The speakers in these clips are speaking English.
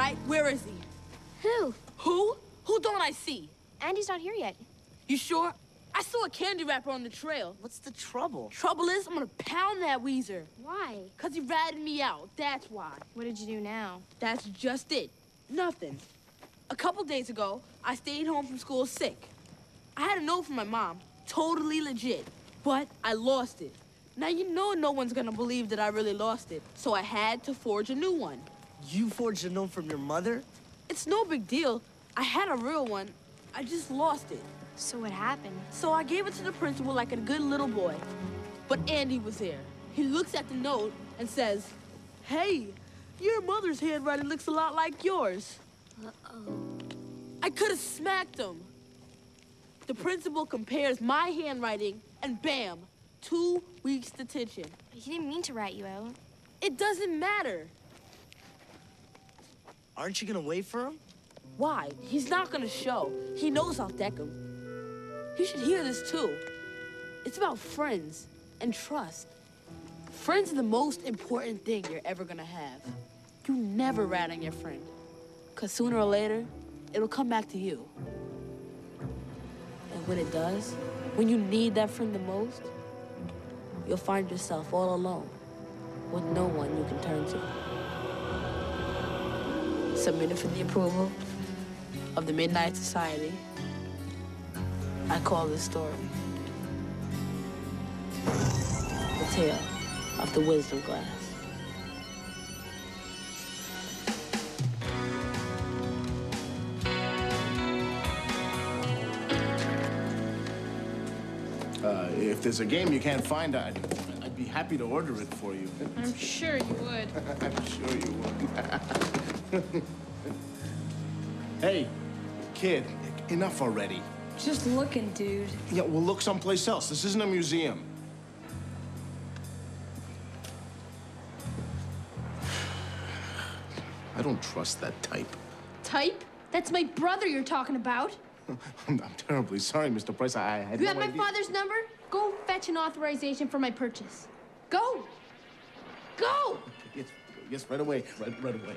right, where is he? Who? Who? Who don't I see? Andy's not here yet. You sure? I saw a candy wrapper on the trail. What's the trouble? Trouble is, I'm gonna pound that Weezer. Why? 'Cause he ratted me out, that's why. What did you do now? That's just it. Nothing. A couple days ago, I stayed home from school sick. I had a note from my mom, totally legit, but I lost it. Now you know no one's gonna believe that I really lost it, so I had to forge a new one. You forged a note from your mother? It's no big deal. I had a real one. I just lost it. So what happened? So I gave it to the principal like a good little boy. But Andy was there. He looks at the note and says, "Hey, your mother's handwriting looks a lot like yours." Uh-oh. I could have smacked him. The principal compares my handwriting and bam, 2 weeks detention. He didn't mean to rat you out. It doesn't matter. Aren't you gonna wait for him? Why? He's not gonna show. He knows I'll deck him. You should hear this too. It's about friends and trust. Friends are the most important thing you're ever gonna have. You never rat on your friend, 'cause sooner or later, it'll come back to you. And when it does, when you need that friend the most, you'll find yourself all alone with no one you can turn to. Submitted for the approval of the Midnight Society. I call this story The Tale of the Wisdom Glass. If there's a game you can't find, I'd be happy to order it for you. I'm sure you would. I'm sure you would. Hey, kid, enough already. Just looking, dude. Yeah, we'll look someplace else. This isn't a museum. I don't trust that type. Type? That's my brother you're talking about. I'm terribly sorry, Mr. Price. I had You no have my idea. father's number? Go fetch an authorization for my purchase. Go! Go! Yes, right away. Right away.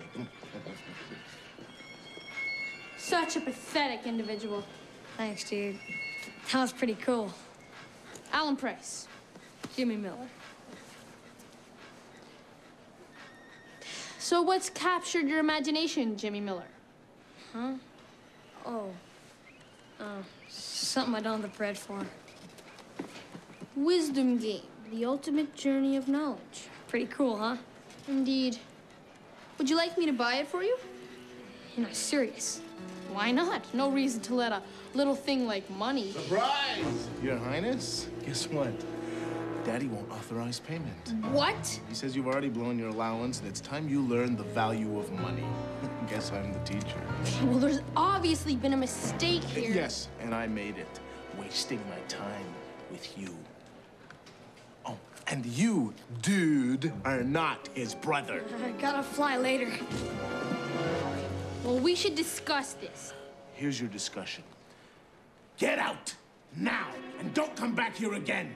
Such a pathetic individual. Thanks, dude. That was pretty cool. Alan Price. Jimmy Miller. So what's captured your imagination, Jimmy Miller? Huh? Oh. Something I don't have the bread for. Wisdom Game, the ultimate journey of knowledge. Pretty cool, huh? Indeed. Would you like me to buy it for you? You're not serious. Why not? No reason to let a little thing like money. Surprise! Your Highness, guess what? Daddy won't authorize payment. What? He says you've already blown your allowance and it's time you learn the value of money. Guess I'm the teacher. Well, there's obviously been a mistake here. Yes, and I made it. Wasting my time with you. Oh, and you, dude, are not his brother. I gotta fly later. Well, we should discuss this. Here's your discussion. Get out, now, and don't come back here again.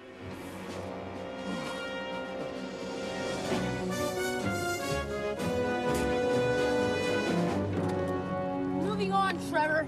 Moving on, Trevor.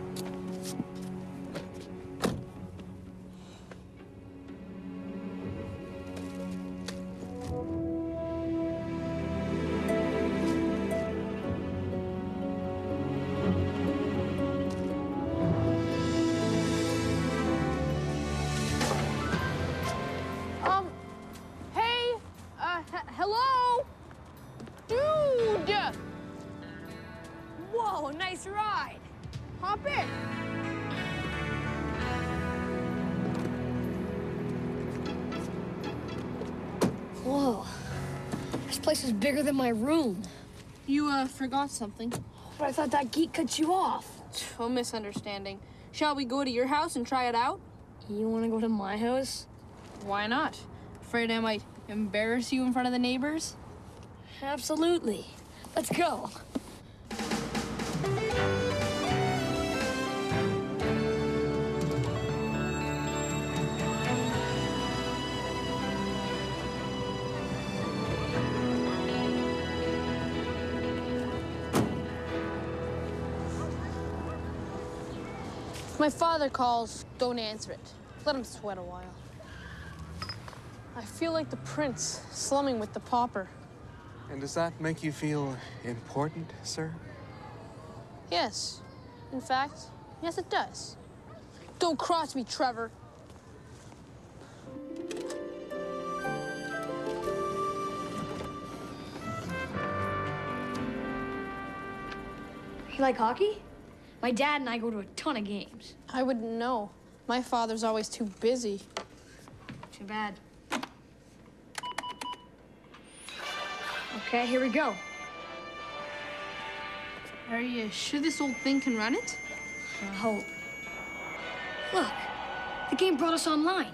Hello? Dude! Whoa, nice ride. Hop in. Whoa. This place is bigger than my room. You, forgot something. But I thought that geek cut you off. A misunderstanding. Shall we go to your house and try it out? You wanna go to my house? Why not? Afraid I might embarrass you in front of the neighbors? Absolutely. Let's go. If my father calls, don't answer it. Let him sweat a while. I feel like the prince slumming with the pauper. And does that make you feel important, sir? Yes. In fact, yes, it does. Don't cross me, Trevor. You like hockey? My dad and I go to a ton of games. I wouldn't know. My father's always too busy. Too bad. Okay, here we go. Are you sure this old thing can run it? I hope. Look, the game brought us online.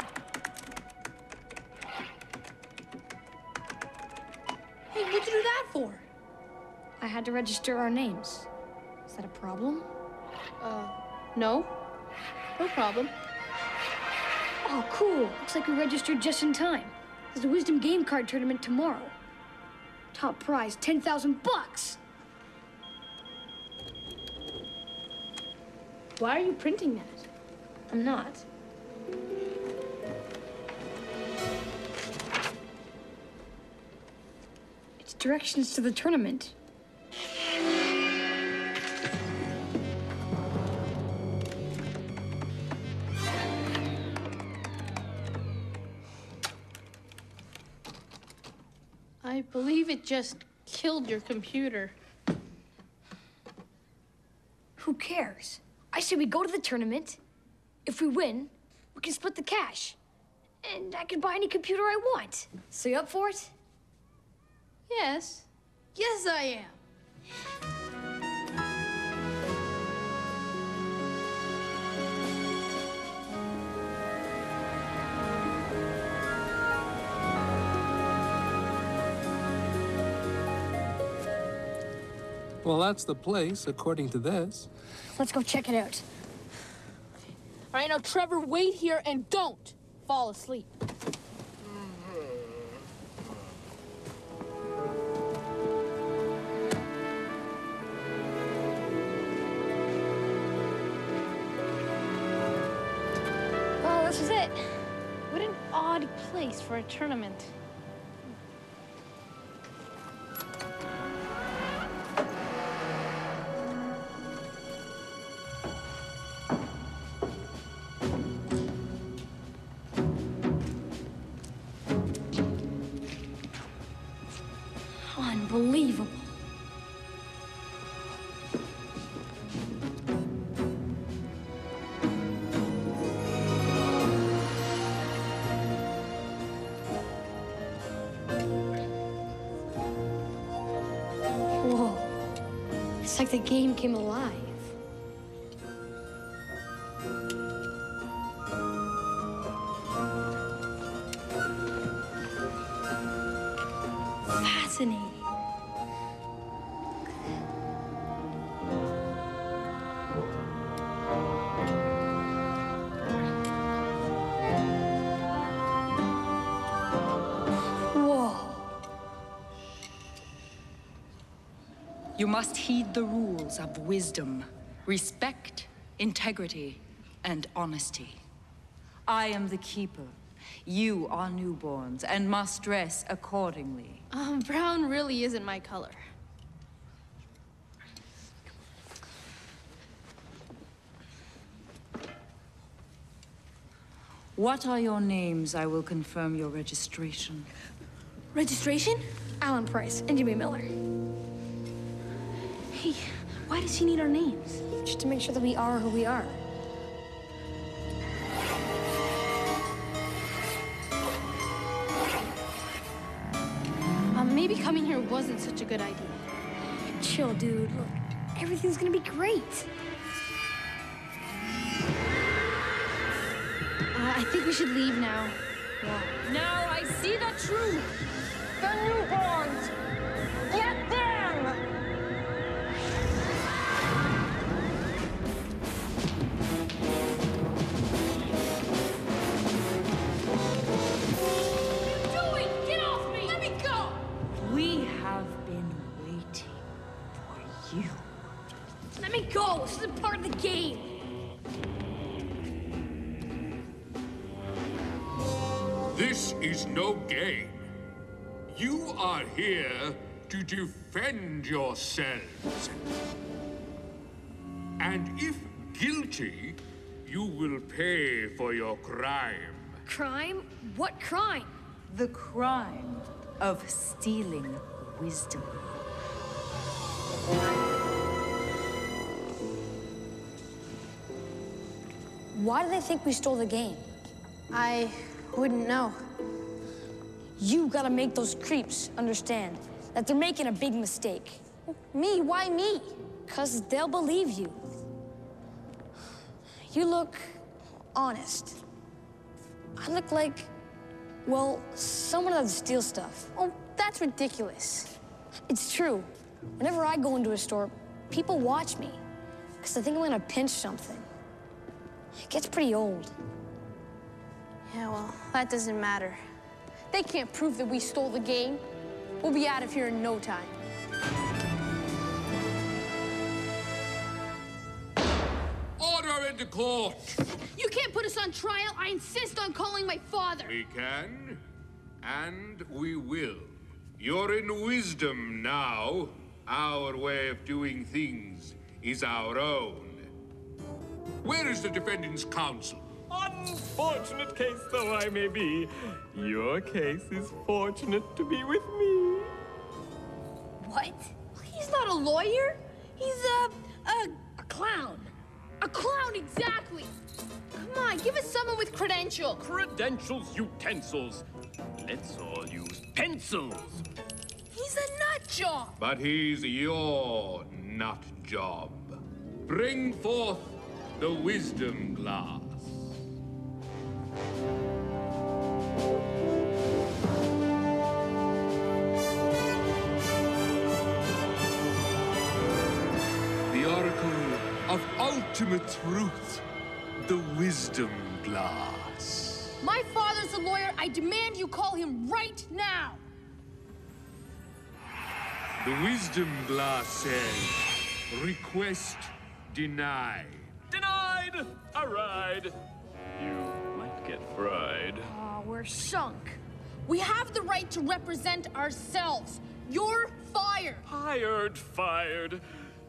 Hey, what'd you do that for? I had to register our names. Is that a problem? No. No problem. Oh, cool. Looks like we registered just in time. There's a Wisdom Game Card tournament tomorrow. Top prize, 10,000 bucks. Why are you printing that? I'm not. It's directions to the tournament. I believe it just killed your computer. Who cares? I say we go to the tournament. If we win, we can split the cash. And I can buy any computer I want. So you up for it? Yes. Yes, I am. Well, that's the place, according to this. Let's go check it out. All right, now, Trevor, wait here and don't fall asleep. Well, this is it. What an odd place for a tournament. Unbelievable. Whoa. It's like the game came alive. Fascinating. Whoa. You must heed the rules of wisdom, respect, integrity, and honesty. I am the keeper. You are newborns and must dress accordingly. Brown really isn't my color. What are your names? I will confirm your registration. Registration? Alan Price and Jimmy Miller. Hey, why does he need our names? Just to make sure that we are who we are. Maybe coming here wasn't such a good idea. Chill, dude. Look, everything's gonna be great. I think we should leave now. Now I see the truth! The newborns! Get them! We have been waiting for you. Let me go. This isn't part of the game. This is no game. You are here to defend yourselves. And if guilty, you will pay for your crime. Crime? What crime? The crime of stealing wisdom. Why do they think we stole the game? I wouldn't know. You gotta make those creeps understand that they're making a big mistake. Me? Why me? 'Cause they'll believe you. You look honest. I look like, well, someone that would steal stuff. Oh, that's ridiculous. It's true. Whenever I go into a store, people watch me. 'Cause they think I'm gonna pinch something. It gets pretty old. Yeah, well, that doesn't matter. They can't prove that we stole the game. We'll be out of here in no time. Order in the court! You can't put us on trial. I insist on calling my father. We can, and we will. You're in wisdom now. Our way of doing things is our own. Where is the defendant's counsel? Unfortunate case though I may be, your case is fortunate to be with me. What? He's not a lawyer. He's a clown. A clown, exactly. Come on, give us someone with credentials. Credentials, utensils. Let's all use pencils. He's a nut job. But he's your nut job. Bring forth the wisdom glass. The oracle of ultimate truth, the wisdom glass. My father's a lawyer. I demand you call him right now. The wisdom glass says, request denied. Denied! A ride. You might get fried. Oh, we're sunk. We have the right to represent ourselves. You're fired. Hired, fired.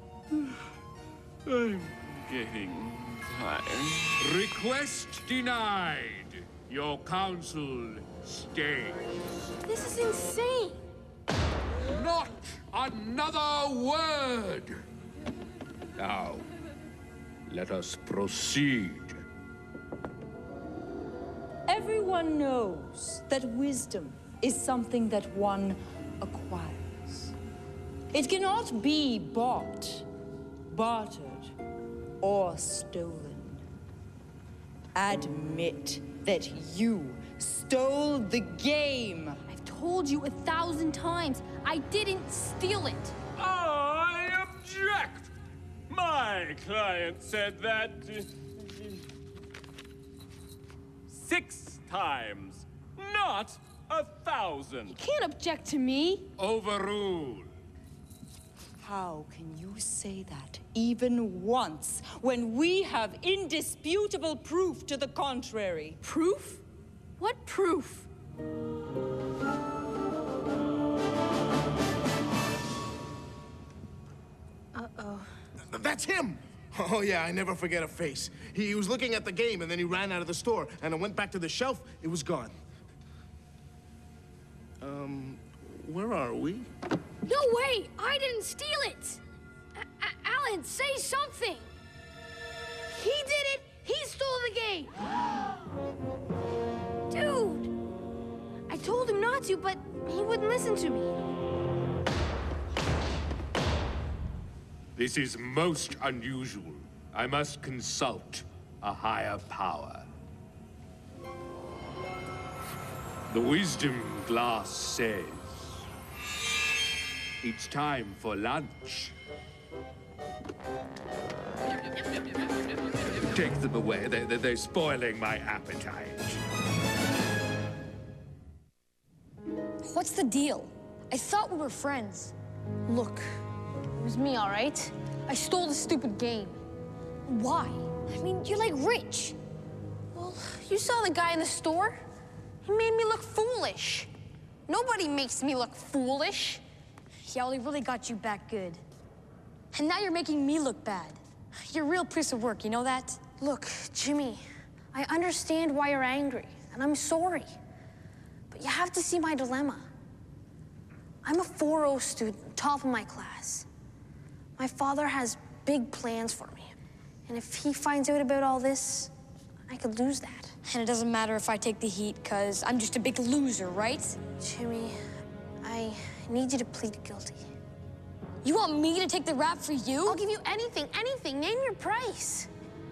I'm getting tired. Request denied. Your counsel stays. This is insane. Not another word. Now, let us proceed. Everyone knows that wisdom is something that one acquires. It cannot be bought, bartered, or stolen. Admit that you stole the game. I've told you 1,000 times. I didn't steal it. I object! My client said that 6 times, not 1,000. You can't object to me. Overruled. How can you say that even once when we have indisputable proof to the contrary? Proof? What proof? Uh-oh. That's him! Oh, yeah, I never forget a face. He was looking at the game, and then he ran out of the store, and I went back to the shelf. It was gone. Where are we? No way! I didn't steal it! Alan, say something! He did it! He stole the game! Dude! I told him not to, but he wouldn't listen to me. This is most unusual. I must consult a higher power. The wisdom glass says, it's time for lunch. Take them away. They're spoiling my appetite. What's the deal? I thought we were friends. Look, it was me, all right? I stole the stupid game. Why? I mean, you're like rich. Well, you saw the guy in the store? He made me look foolish. Nobody makes me look foolish. Yeah, well, he really got you back good. And now you're making me look bad. You're a real piece of work, you know that? Look, Jimmy, I understand why you're angry, and I'm sorry. But you have to see my dilemma. I'm a 4.0 student, top of my class. My father has big plans for me. And if he finds out about all this, I could lose that. And it doesn't matter if I take the heat, because I'm just a big loser, right? Jimmy, I need you to plead guilty. You want me to take the rap for you? I'll give you anything, anything. Name your price.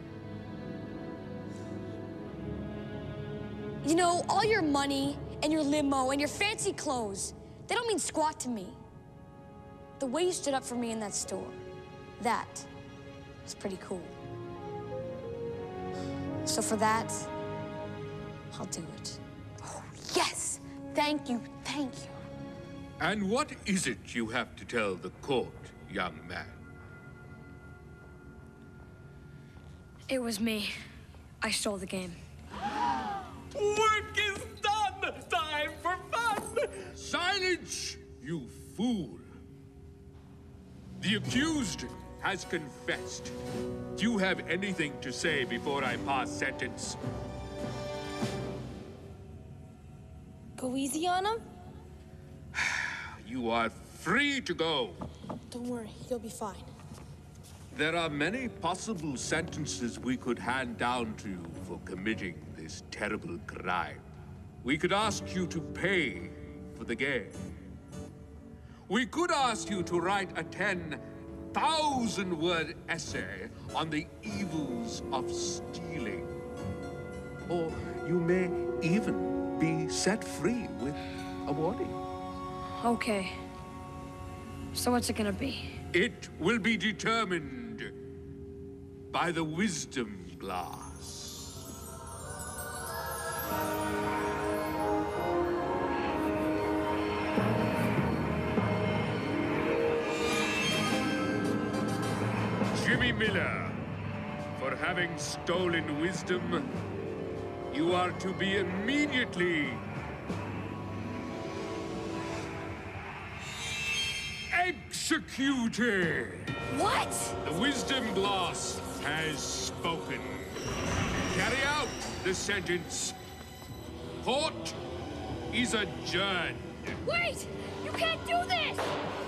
You know, all your money and your limo and your fancy clothes, they don't mean squat to me. The way you stood up for me in that store, that was pretty cool. So for that, I'll do it. Oh, yes! Thank you, thank you. And what is it you have to tell the court, young man? It was me. I stole the game. Work is done! Time for fun! Silence, you fool! The accused has confessed. Do you have anything to say before I pass sentence? Go easy on him? You are free to go. Don't worry, you'll be fine. There are many possible sentences we could hand down to you for committing this terrible crime. We could ask you to pay for the game. We could ask you to write a 10,000-word essay on the evils of stealing. Or you may even be set free with a warning. Okay. So what's it gonna be? It will be determined by the wisdom glass. Jimmy Miller, for having stolen wisdom, you are to be immediately executed! What? The wisdom glass has spoken. Carry out the sentence. Court is adjourned. Wait! You can't do this!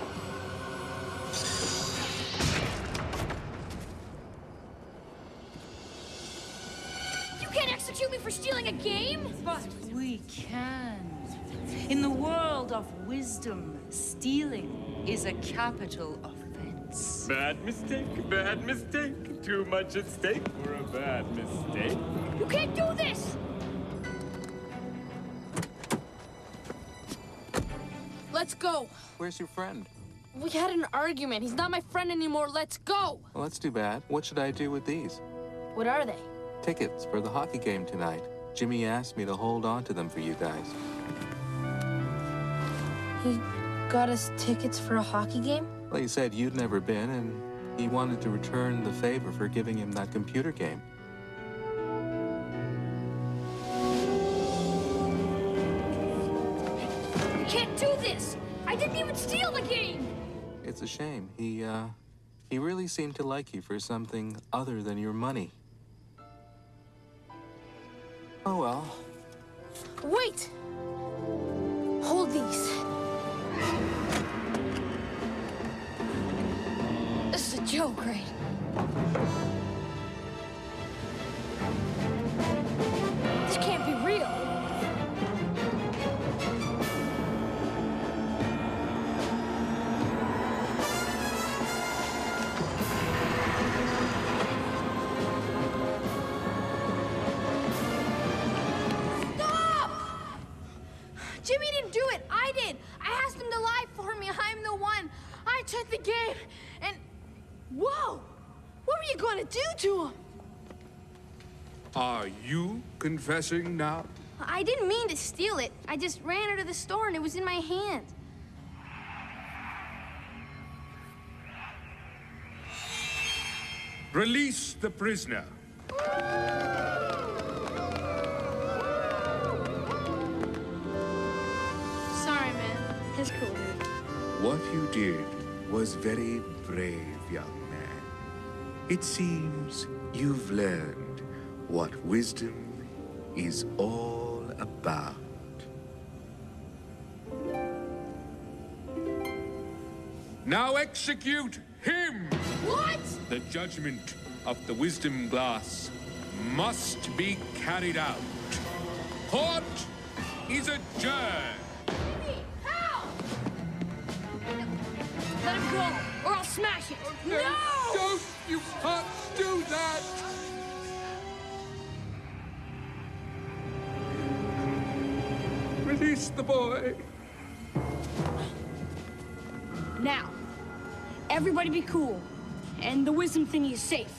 You can't execute me for stealing a game! But we can. In the world of wisdom, stealing is a capital offense. Bad mistake, bad mistake. Too much at stake for a bad mistake. You can't do this! Let's go. Where's your friend? We had an argument. He's not my friend anymore. Let's go. Well, that's too bad. What should I do with these? What are they? Tickets for the hockey game tonight. Jimmy asked me to hold on to them for you guys. He got us tickets for a hockey game? Well, he said you'd never been, and he wanted to return the favor for giving him that computer game. You can't do this! I didn't even steal the game! It's a shame. He really seemed to like you for something other than your money. Oh, well. Wait! Hold these. This is a joke, right? This can't be real. Stop! Jimmy didn't do it. I did. I asked him to lie for me. I'm the one. I took the game, and... Whoa! What were you going to do to him? Are you confessing now? I didn't mean to steal it. I just ran out of the store, and it was in my hand. Release the prisoner. What you did was very brave, young man. It seems you've learned what wisdom is all about. Now execute him! What? The judgment of the wisdom glass must be carried out. Court is adjourned. Help! Let him go, or I'll smash it. No! Don't! You can't do that! Release the boy. Now, everybody be cool. And the wisdom thingy is safe.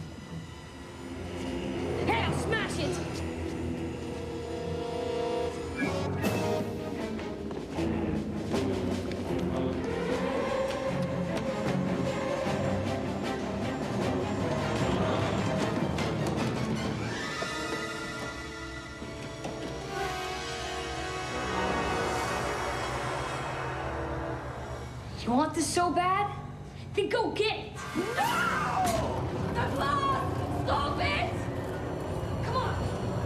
Hey, I'll smash it! You want this so bad? Then go get it! No! The glass! Stop it! Come on!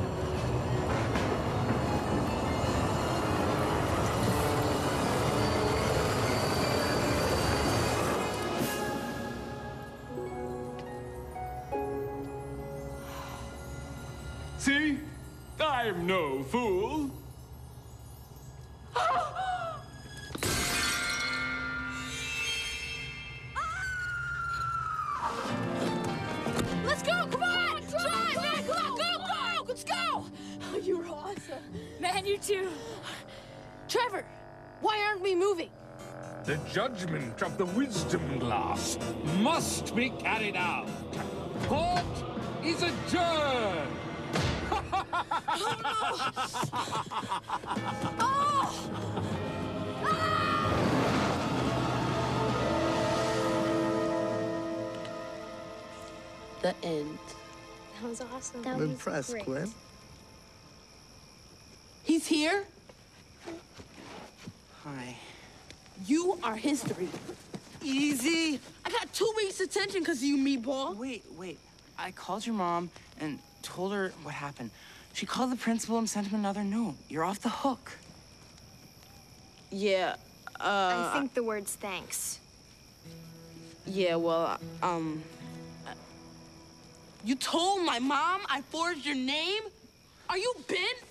See? I'm no fool. Let's go! Come on! Drive, man! Come on, go! Let's go! Oh, you were awesome. Man, you too. Trevor, why aren't we moving? The judgment of the wisdom glass must be carried out. Court is adjourned. The end. That was awesome. I'm impressed, Glenn. He's here. Hi. You are history. Easy. I got 2 weeks detention because of you, meatball. Wait. I called your mom and told her what happened. She called the principal and sent him another note. You're off the hook. Yeah, I think the word's thanks. yeah, well, you told my mom I forged your name? Are you Ben?